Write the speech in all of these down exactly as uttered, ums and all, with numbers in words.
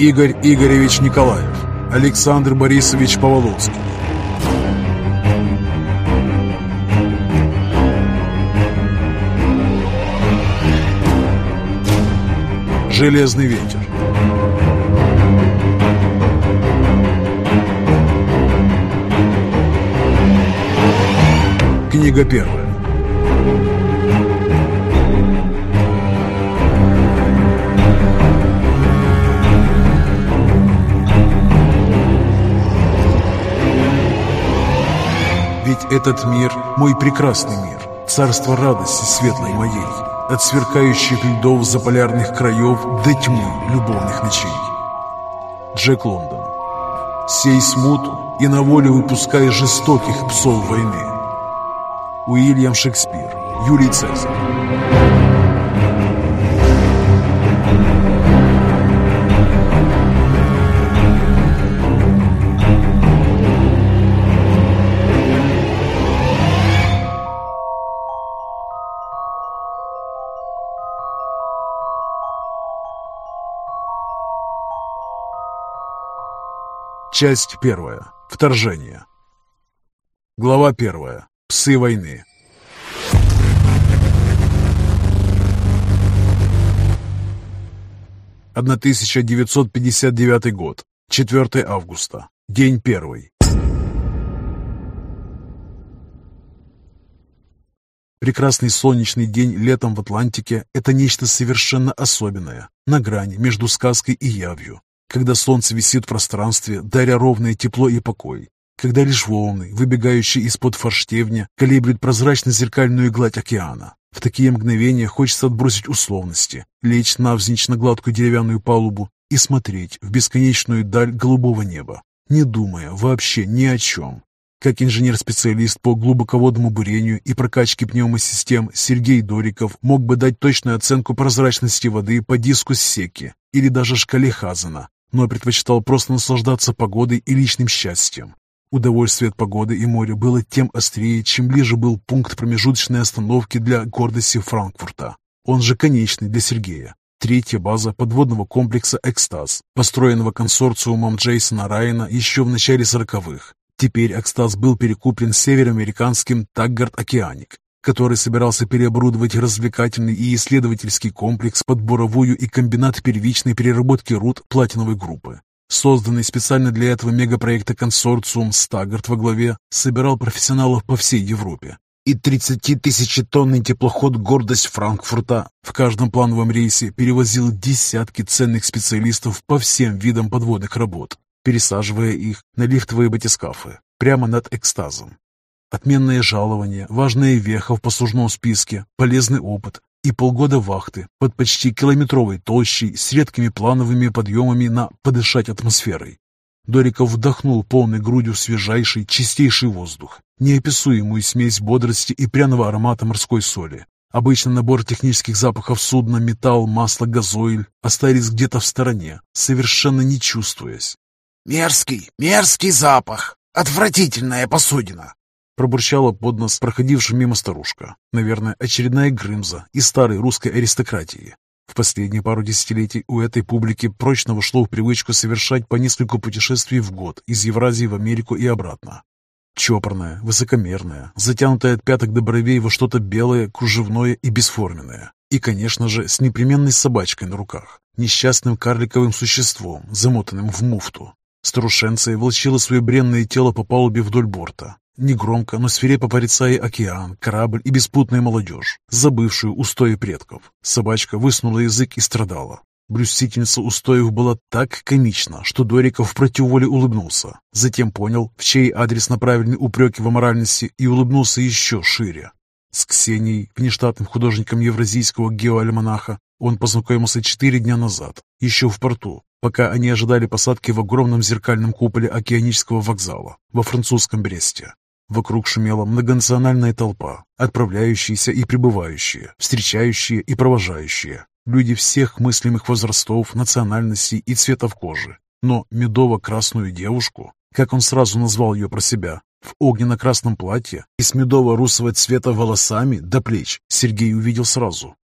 Игорь Игоревич Николаев, Александр Борисович Поволоцкий. Железный ветер. Книга первая. Ведь этот мир — мой прекрасный мир, царство радости светлой моей, от сверкающих льдов заполярных краев до тьмы любовных ночей. Джек Лондон. Сей смуту и на волю выпускай жестоких псов войны. Уильям Шекспир. Юлий Цезарь. Часть первая. Вторжение. Глава первая. Псы войны. тысяча девятьсот пятьдесят девятый год. четвёртое августа. День первый. Прекрасный солнечный день летом в Атлантике – это нечто совершенно особенное, на грани между сказкой и явью. Когда солнце висит в пространстве, даря ровное тепло и покой, когда лишь волны, выбегающие из-под форштевня, колеблют прозрачно-зеркальную гладь океана. В такие мгновения хочется отбросить условности, лечь навзничь на гладкую деревянную палубу и смотреть в бесконечную даль голубого неба, не думая вообще ни о чем. Как инженер-специалист по глубоководному бурению и прокачке пневмосистем Сергей Дориков мог бы дать точную оценку прозрачности воды по диску Секи или даже шкале Хазена, но предпочитал просто наслаждаться погодой и личным счастьем. Удовольствие от погоды и моря было тем острее, чем ближе был пункт промежуточной остановки для гордости Франкфурта, он же конечный для Сергея. Третья база подводного комплекса «Экстаз», построенного консорциумом Джейсона Райана еще в начале сороковых. Теперь «Экстаз» был перекуплен североамериканским «Таггарт Океаник», который собирался переоборудовать развлекательный и исследовательский комплекс под буровую и комбинат первичной переработки руд платиновой группы. Созданный специально для этого мегапроекта консорциум «Стаггарт» во главе собирал профессионалов по всей Европе. И тридцатитысячетонный теплоход «Гордость Франкфурта» в каждом плановом рейсе перевозил десятки ценных специалистов по всем видам подводных работ, пересаживая их на лифтовые батискафы прямо над «Экстазом». Отменное жалование, важная веха в послужном списке, полезный опыт и полгода вахты под почти километровой толщей с редкими плановыми подъемами на «подышать атмосферой». Дориков вдохнул полной грудью свежайший, чистейший воздух, неописуемую смесь бодрости и пряного аромата морской соли. Обычно набор технических запахов судна, металл, масло, газоиль остались где-то в стороне, совершенно не чувствуясь. «Мерзкий, мерзкий запах! Отвратительная посудина!» Пробурчала под нос проходившая мимо старушка. Наверное, очередная Грымза из старой русской аристократии. В последние пару десятилетий у этой публики прочно вошло в привычку совершать по несколько путешествий в год из Евразии в Америку и обратно. Чопорная, высокомерная, затянутая от пяток до бровей во что-то белое, кружевное и бесформенное. И, конечно же, с непременной собачкой на руках, несчастным карликовым существом, замотанным в муфту. Старушенция волочила свое бренное тело по палубе вдоль борта, негромко, но свирепо порицая океан, корабль и беспутную молодежь, забывшую устои предков. Собачка высунула язык и страдала. Блюстительница устоев была так комична, что Дориков против воли улыбнулся. Затем понял, в чей адрес направлены упреки в аморальности, и улыбнулся еще шире. С Ксенией, внештатным художником евразийского геоальманаха, он познакомился четыре дня назад, еще в порту, пока они ожидали посадки в огромном зеркальном куполе океанического вокзала во французском Бресте. Вокруг шумела многонациональная толпа, отправляющиеся и прибывающие, встречающие и провожающие. Люди всех мыслимых возрастов, национальностей и цветов кожи. Но медово-красную девушку, как он сразу назвал ее про себя, в огненно-красном платье и с медово-русого цвета волосами до плеч, Сергей увидел сразу.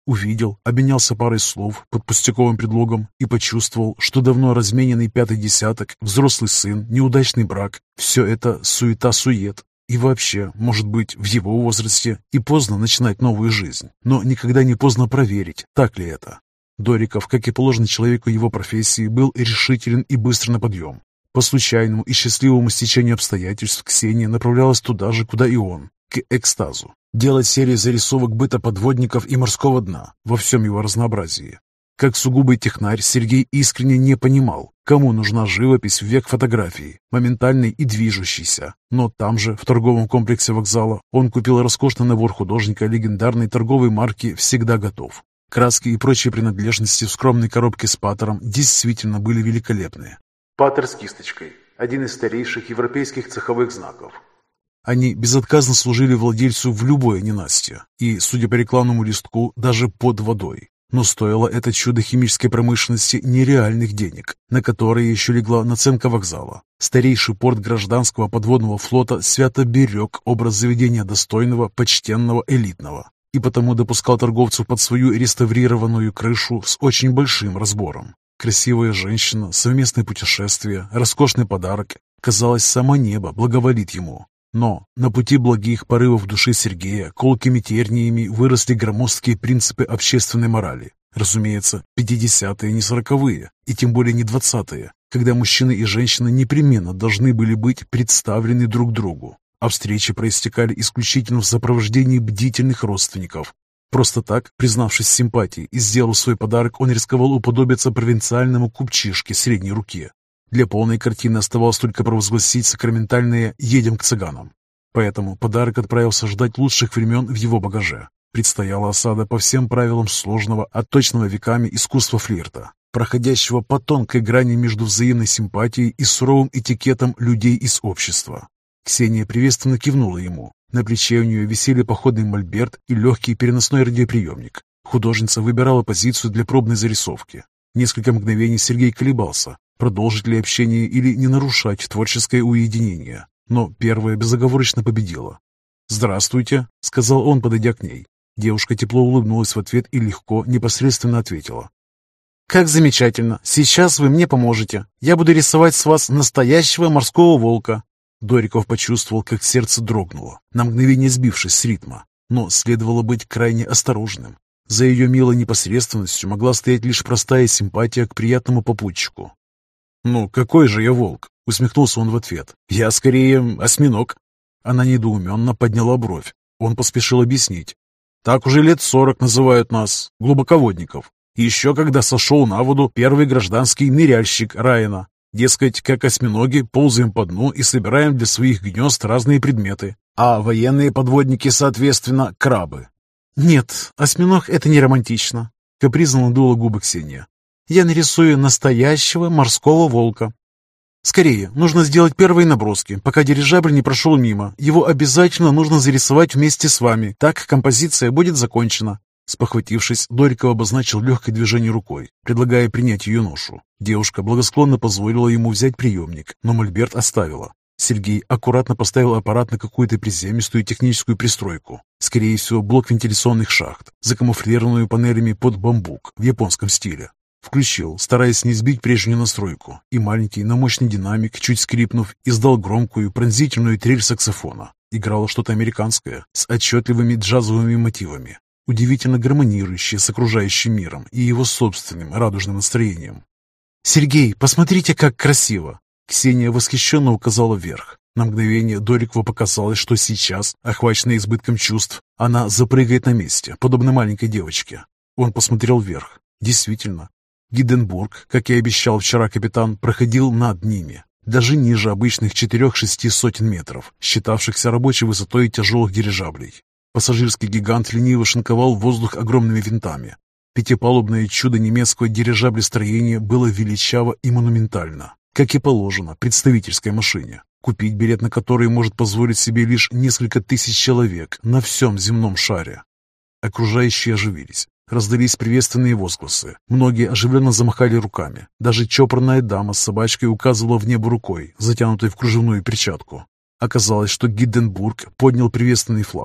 Увидел, обменялся парой слов под пустяковым предлогом и почувствовал, что давно размененный пятый десяток, взрослый сын, неудачный брак – все это суета-сует. И вообще, может быть, в его возрасте и поздно начинать новую жизнь, но никогда не поздно проверить, так ли это. Дориков, как и положено человеку его профессии, был решителен и быстр на подъем. По случайному и счастливому стечению обстоятельств Ксения направлялась туда же, куда и он, к экстазу. Делать серию зарисовок быта подводников и морского дна во всем его разнообразии. Как сугубый технарь, Сергей искренне не понимал, кому нужна живопись в век фотографии, моментальной и движущейся. Но там же, в торговом комплексе вокзала, он купил роскошный набор художника легендарной торговой марки «Всегда готов». Краски и прочие принадлежности в скромной коробке с паттером действительно были великолепны. Паттер с кисточкой – один из старейших европейских цеховых знаков. Они безотказно служили владельцу в любое ненастье, и, судя по рекламному листку, даже под водой. Но стоило это чудо химической промышленности нереальных денег, на которые еще легла наценка вокзала. Старейший порт гражданского подводного флота свято берег образ заведения достойного, почтенного, элитного, и потому допускал торговцев под свою реставрированную крышу с очень большим разбором. Красивая женщина, совместное путешествие, роскошный подарок. Казалось, само небо благоволит ему. Но на пути благих порывов души Сергея колкими терниями выросли громоздкие принципы общественной морали. Разумеется, пятидесятые не сороковые, и тем более не двадцатые, когда мужчина и женщина непременно должны были быть представлены друг другу, а встречи проистекали исключительно в сопровождении бдительных родственников. Просто так, признавшись в симпатии и сделав свой подарок, он рисковал уподобиться провинциальному купчишке средней руки. Для полной картины оставалось только провозгласить сакраментальное «едем к цыганам». Поэтому подарок отправился ждать лучших времен в его багаже. Предстояла осада по всем правилам сложного, отточенного веками искусства флирта, проходящего по тонкой грани между взаимной симпатией и суровым этикетом людей из общества. Ксения приветственно кивнула ему. На плече у нее висели походный мольберт и легкий переносной радиоприемник. Художница выбирала позицию для пробной зарисовки. Несколько мгновений Сергей колебался, продолжить ли общение или не нарушать творческое уединение. Но первая безоговорочно победила. «Здравствуйте», — сказал он, подойдя к ней. Девушка тепло улыбнулась в ответ и легко, непосредственно ответила. «Как замечательно! Сейчас вы мне поможете. Я буду рисовать с вас настоящего морского волка». Дориков почувствовал, как сердце дрогнуло, на мгновение сбившись с ритма. Но следовало быть крайне осторожным. За ее милой непосредственностью могла стоять лишь простая симпатия к приятному попутчику. «Ну, какой же я волк?» — усмехнулся он в ответ. «Я скорее осьминог». Она недоуменно подняла бровь. Он поспешил объяснить. «Так уже лет сорок называют нас, глубоководников. Еще когда сошел на воду первый гражданский ныряльщик Райана. Дескать, как осьминоги, ползаем по дну и собираем для своих гнезд разные предметы. А военные подводники, соответственно, крабы». «Нет, осьминог — это не романтично», — капризно надула губы Ксения. «Я нарисую настоящего морского волка». «Скорее, нужно сделать первые наброски, пока дирижабль не прошел мимо. Его обязательно нужно зарисовать вместе с вами, так композиция будет закончена». Спохватившись, Дориков обозначил легкое движение рукой, предлагая принять ее ношу. Девушка благосклонно позволила ему взять приемник, но мольберт оставила. Сергей аккуратно поставил аппарат на какую-то приземистую техническую пристройку. Скорее всего, блок вентиляционных шахт, закамуфлированную панелями под бамбук в японском стиле. Включил, стараясь не сбить прежнюю настройку, и маленький, но мощный динамик, чуть скрипнув, издал громкую, пронзительную трель саксофона. Играло что-то американское, с отчетливыми джазовыми мотивами, удивительно гармонирующее с окружающим миром и его собственным радужным настроением. «Сергей, посмотрите, как красиво!» Ксения восхищенно указала вверх. На мгновение Дорикову показалось, что сейчас, охваченная избытком чувств, она запрыгает на месте, подобно маленькой девочке. Он посмотрел вверх. Действительно, Гинденбург, как и обещал вчера капитан, проходил над ними, даже ниже обычных четырех-шести сотен метров, считавшихся рабочей высотой тяжелых дирижаблей. Пассажирский гигант лениво шинковал воздух огромными винтами. Пятипалубное чудо немецкого дирижаблестроения было величаво и монументально, как и положено представительской машине, купить билет на который может позволить себе лишь несколько тысяч человек на всем земном шаре. Окружающие оживились. Раздались приветственные возгласы. Многие оживленно замахали руками. Даже чопорная дама с собачкой указывала в небо рукой, затянутой в кружевную перчатку. Оказалось, что Гинденбург поднял приветственный флаг.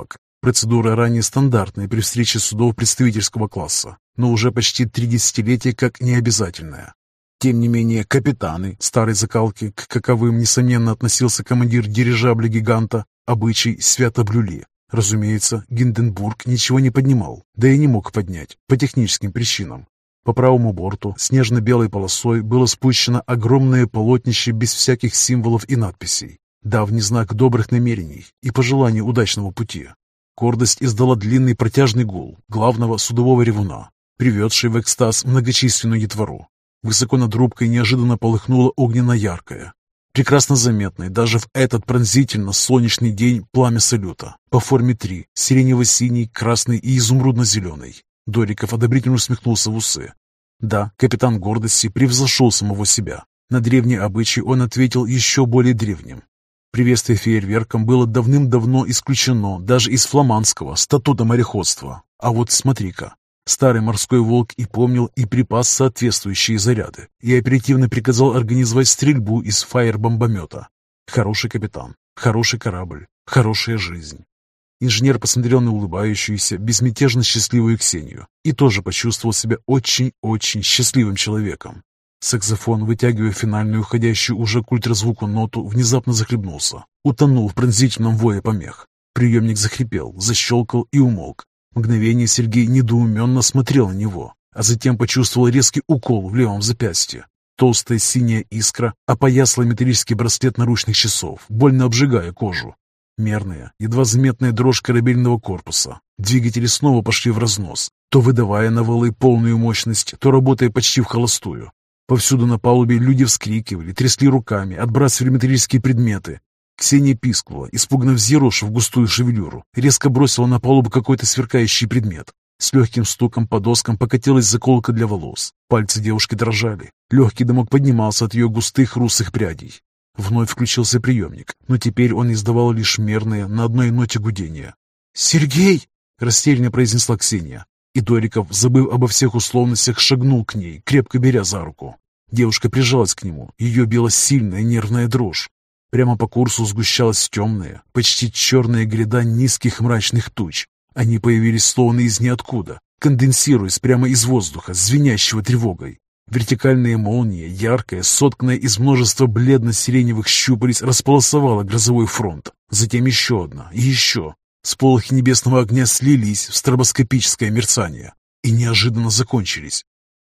Процедура ранее стандартная при встрече судов представительского класса, но уже почти три десятилетия как необязательная. Тем не менее, капитаны старой закалки, к каковым, несомненно, относился командир дирижабля-гиганта, обычай свято блюли. Разумеется, Гинденбург ничего не поднимал, да и не мог поднять, по техническим причинам. По правому борту снежно-белой полосой было спущено огромное полотнище без всяких символов и надписей, давний знак добрых намерений и пожелания удачного пути. Гордость издала длинный протяжный гул главного судового ревуна, приведший в экстаз многочисленную детвору. Высоко над рубкой неожиданно полыхнуло огненно-яркое, прекрасно заметное даже в этот пронзительно-солнечный день пламя салюта, по форме три, сиренево-синий, красный и изумрудно-зеленый. Дориков одобрительно усмехнулся в усы. Да, капитан гордости превзошел самого себя. На древний обычай он ответил еще более древним. Приветствие фейерверком было давным-давно исключено даже из фламандского статута мореходства. А вот смотри-ка, старый морской волк и помнил, и припас соответствующие заряды, и оперативно приказал организовать стрельбу из фаер-бомбомета. Хороший капитан, хороший корабль, хорошая жизнь. Инженер посмотрел на улыбающуюся, безмятежно счастливую Ксению и тоже почувствовал себя очень-очень счастливым человеком. Саксофон, вытягивая финальную, уходящую уже к ультразвуку ноту, внезапно захлебнулся, утонул в пронзительном вое помех. Приемник захрипел, защелкал и умолк. Мгновение Сергей недоуменно смотрел на него, а затем почувствовал резкий укол в левом запястье. Толстая синяя искра опоясала металлический браслет наручных часов, больно обжигая кожу. Мерная, едва заметная дрожь корабельного корпуса. Двигатели снова пошли в разнос, то выдавая на валы полную мощность, то работая почти в холостую. Повсюду на палубе люди вскрикивали, трясли руками, отбрасывали металлические предметы. Ксения пискнула, испуганно взъерошив густую шевелюру, резко бросила на палубу какой-то сверкающий предмет. С легким стуком по доскам покатилась заколка для волос. Пальцы девушки дрожали. Легкий дымок поднимался от ее густых русых прядей. Вновь включился приемник, но теперь он издавал лишь мерное на одной ноте гудение. «Сергей!» — растерянно произнесла Ксения. И Дориков, забыв обо всех условностях, шагнул к ней, крепко беря за руку. Девушка прижалась к нему, ее била сильная нервная дрожь. Прямо по курсу сгущалась темная, почти черная гряда низких мрачных туч. Они появились словно из ниоткуда, конденсируясь прямо из воздуха, звенящего тревогой. Вертикальная молния, яркая, сотканная из множества бледно-сиреневых щупалец, располосовала грозовой фронт. Затем еще одна и еще. Сполохи небесного огня слились в стробоскопическое мерцание и неожиданно закончились.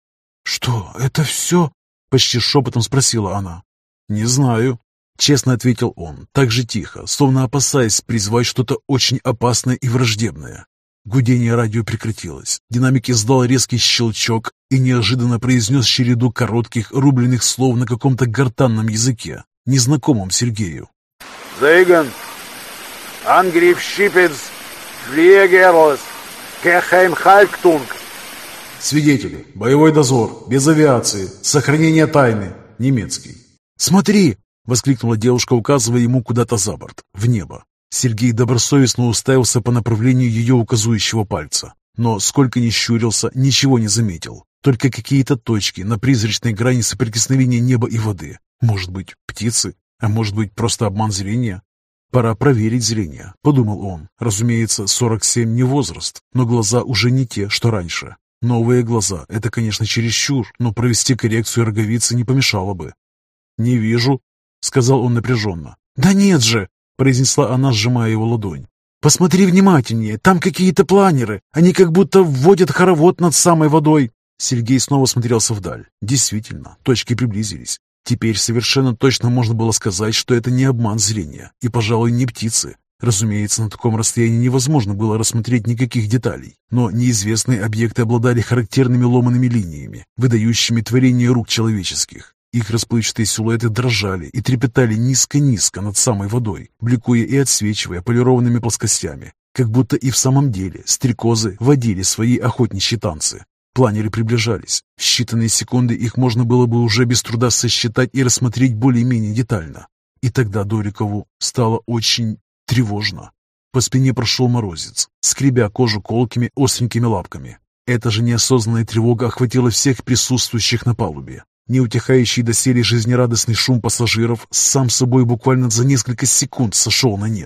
«Что, это все?» — почти шепотом спросила она. «Не знаю», — честно ответил он, так же тихо, словно опасаясь призвать что-то очень опасное и враждебное. Гудение радио прекратилось. Динамик издал резкий щелчок и неожиданно произнес череду коротких, рубленых слов на каком-то гортанном языке, незнакомом Сергею. «Зейген! Ангриff Шипец! Флиегерлос! Кехеймхальктунг!» Свидетели. Боевой дозор. Без авиации. Сохранение тайны. Немецкий. «Смотри!» — воскликнула девушка, указывая ему куда-то за борт, в небо. Сергей добросовестно уставился по направлению ее указующего пальца, но, сколько ни щурился, ничего не заметил. Только какие-то точки на призрачной грани соприкосновения неба и воды. Может быть, птицы, а может быть, просто обман зрения? «Пора проверить зрение», — подумал он. Разумеется, сорок семь не возраст, но глаза уже не те, что раньше. Новые глаза — это, конечно, чересчур, но провести коррекцию роговицы не помешало бы. «Не вижу», — сказал он напряженно. «Да нет же!» — произнесла она, сжимая его ладонь. «Посмотри внимательнее, там какие-то планеры, они как будто вводят хоровод над самой водой». Сергей снова смотрелся вдаль. Действительно, точки приблизились. Теперь совершенно точно можно было сказать, что это не обман зрения и, пожалуй, не птицы. Разумеется, на таком расстоянии невозможно было рассмотреть никаких деталей, но неизвестные объекты обладали характерными ломаными линиями, выдающими творение рук человеческих. Их расплывчатые силуэты дрожали и трепетали низко-низко над самой водой, бликуя и отсвечивая полированными плоскостями, как будто и в самом деле стрекозы водили свои охотничьи танцы. Планеры приближались. В считанные секунды их можно было бы уже без труда сосчитать и рассмотреть более-менее детально. И тогда Дорикову стало очень тревожно. По спине прошел морозец, скребя кожу колкими остренькими лапками. Эта же неосознанная тревога охватила всех присутствующих на палубе. Неутихающий доселе жизнерадостный шум пассажиров сам собой буквально за несколько секунд сошел на нет.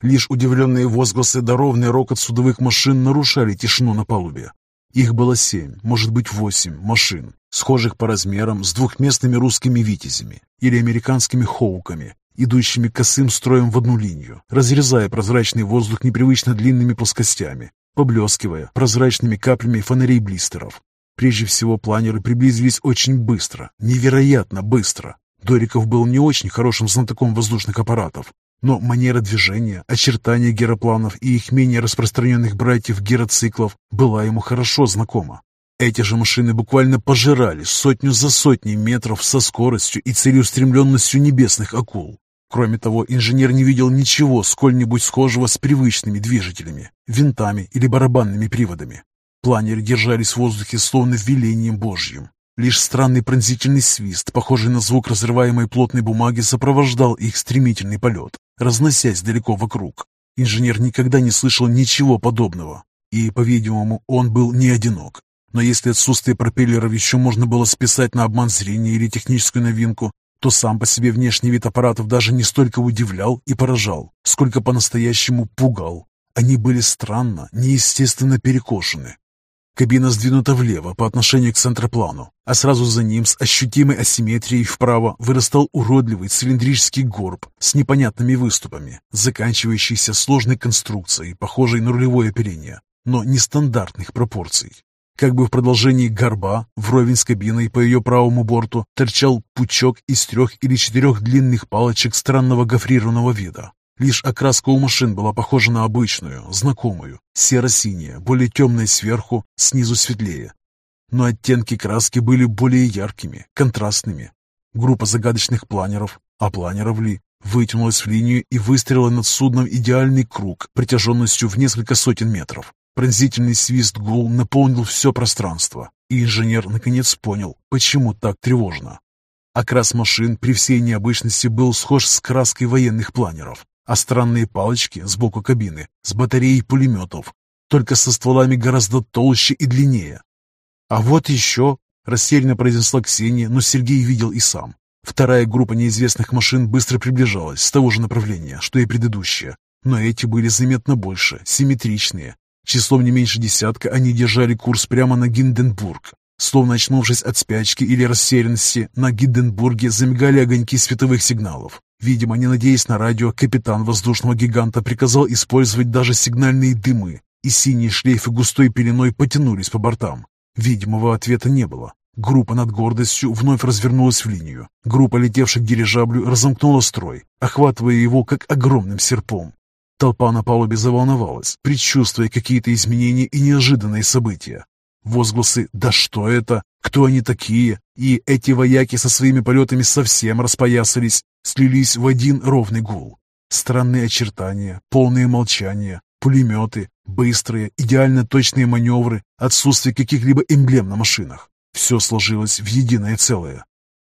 Лишь удивленные возгласы да ровный рокот судовых машин нарушали тишину на палубе. Их было семь, может быть восемь машин, схожих по размерам с двухместными русскими «Витязями» или американскими «Хоуками», идущими косым строем в одну линию, разрезая прозрачный воздух непривычно длинными плоскостями, поблескивая прозрачными каплями фонарей-блистеров. Прежде всего, планеры приблизились очень быстро, невероятно быстро. Дориков был не очень хорошим знатоком воздушных аппаратов, но манера движения, очертания гиропланов и их менее распространенных братьев гироциклов была ему хорошо знакома. Эти же машины буквально пожирали сотню за сотней метров со скоростью и целеустремленностью небесных акул. Кроме того, инженер не видел ничего сколь-нибудь схожего с привычными движителями, винтами или барабанными приводами. Планеры держались в воздухе словно велением Божьим. Лишь странный пронзительный свист, похожий на звук разрываемой плотной бумаги, сопровождал их стремительный полет, разносясь далеко вокруг. Инженер никогда не слышал ничего подобного, и, по-видимому, он был не одинок. Но если отсутствие пропеллеров еще можно было списать на обман зрения или техническую новинку, то сам по себе внешний вид аппаратов даже не столько удивлял и поражал, сколько по-настоящему пугал. Они были странно, неестественно перекошены. Кабина сдвинута влево по отношению к центроплану, а сразу за ним с ощутимой асимметрией вправо вырастал уродливый цилиндрический горб с непонятными выступами, заканчивающийся сложной конструкцией, похожей на рулевое оперение, но нестандартных пропорций. Как бы в продолжении горба, вровень с кабиной по ее правому борту, торчал пучок из трех или четырех длинных палочек странного гофрированного вида. Лишь окраска у машин была похожа на обычную, знакомую, серо-синяя, более темная сверху, снизу светлее. Но оттенки краски были более яркими, контрастными. Группа загадочных планеров, а планеров ли, вытянулась в линию и выстрелила над судном идеальный круг протяженностью в несколько сотен метров. Пронзительный свист гул наполнил все пространство, и инженер наконец понял, почему так тревожно. Окрас машин при всей необычности был схож с краской военных планеров, а странные палочки сбоку кабины с батареей пулеметов, только со стволами гораздо толще и длиннее. «А вот еще», — растерянно произнесла Ксения, но Сергей видел и сам. Вторая группа неизвестных машин быстро приближалась с того же направления, что и предыдущая, но эти были заметно больше, симметричнее. Числом не меньше десятка они держали курс прямо на Гинденбург. Словно очнувшись от спячки или растерянности, на Гинденбурге замигали огоньки световых сигналов. Видимо, не надеясь на радио, капитан воздушного гиганта приказал использовать даже сигнальные дымы, и синие шлейфы густой пеленой потянулись по бортам. Видимого ответа не было. Группа над гордостью вновь развернулась в линию. Группа, летевших к дирижаблю, разомкнула строй, охватывая его как огромным серпом. Толпа на палубе заволновалась, предчувствуя какие-то изменения и неожиданные события. Возгласы «Да что это?», «Кто они такие?» и «Эти вояки со своими полетами совсем распоясались» слились в один ровный гул. Странные очертания, полные молчания, пулеметы, быстрые, идеально точные маневры, отсутствие каких-либо эмблем на машинах. Все сложилось в единое целое.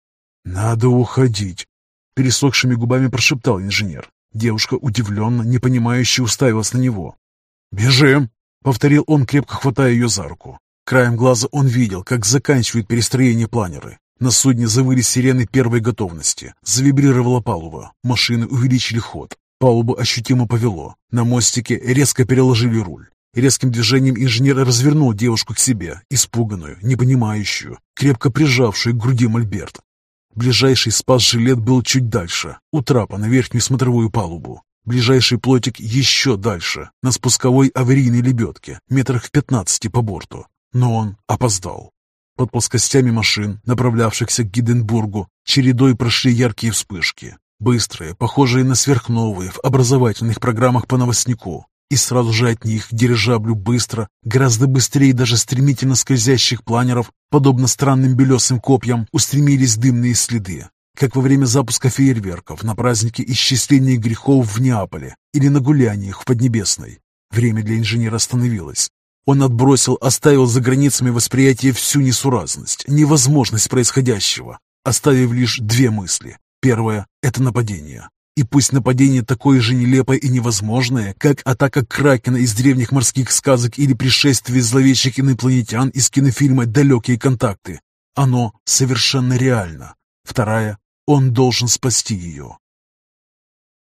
«Надо уходить», — пересохшими губами прошептал инженер. Девушка удивленно, непонимающе уставилась на него. «Бежим!» — повторил он, крепко хватая ее за руку. Краем глаза он видел, как заканчивают перестроение планеры. На судне завыли сирены первой готовности. Завибрировала палуба. Машины увеличили ход. Палубу ощутимо повело. На мостике резко переложили руль. Резким движением инженер развернул девушку к себе, испуганную, непонимающую, крепко прижавшую к груди мольберт. Ближайший спас-жилет был чуть дальше, у трапа на верхнюю смотровую палубу. Ближайший плотик еще дальше, на спусковой аварийной лебедке, метрах в пятнадцати по борту. Но он опоздал. Под плоскостями машин, направлявшихся к Гинденбургу, чередой прошли яркие вспышки. Быстрые, похожие на сверхновые в образовательных программах по новостнику. И сразу же от них к дирижаблю быстро, гораздо быстрее даже стремительно скользящих планеров, подобно странным белесым копьям, устремились дымные следы, как во время запуска фейерверков на празднике исчисления грехов в Неаполе или на гуляниях в Поднебесной. Время для инженера остановилось. Он отбросил, оставил за границами восприятия всю несуразность, невозможность происходящего, оставив лишь две мысли. Первая — это нападение. И пусть нападение такое же нелепое и невозможное, как атака Кракена из древних морских сказок или пришествие зловещих инопланетян из кинофильма «Далекие контакты», оно совершенно реально. Вторая — он должен спасти ее.